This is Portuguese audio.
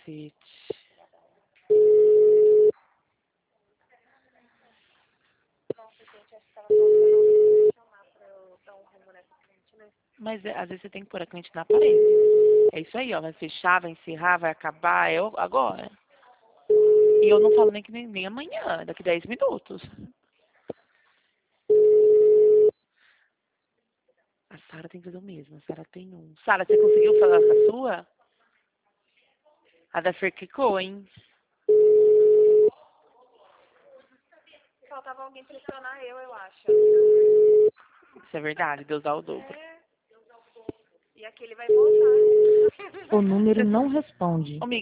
cacete. Nossa, gente, acho que tava faltando chamar pra eu dar um rumo nessa frente, né? Mas às vezes você tem que pôr a cliente na parede. É isso aí, ó. Vai fechar, vai encerrar, vai acabar. É agora. E eu não falo nem amanhã, daqui 10 minutos. A Sara tem que fazer o mesmo. A Sara tem um. Sara, você conseguiu falar com a sua? A da Fer clicou, hein? Faltava alguém pressionar eu acho. Isso é verdade, Deus dá o dobro. É. E aquele vai voltar. O número não responde. Ô,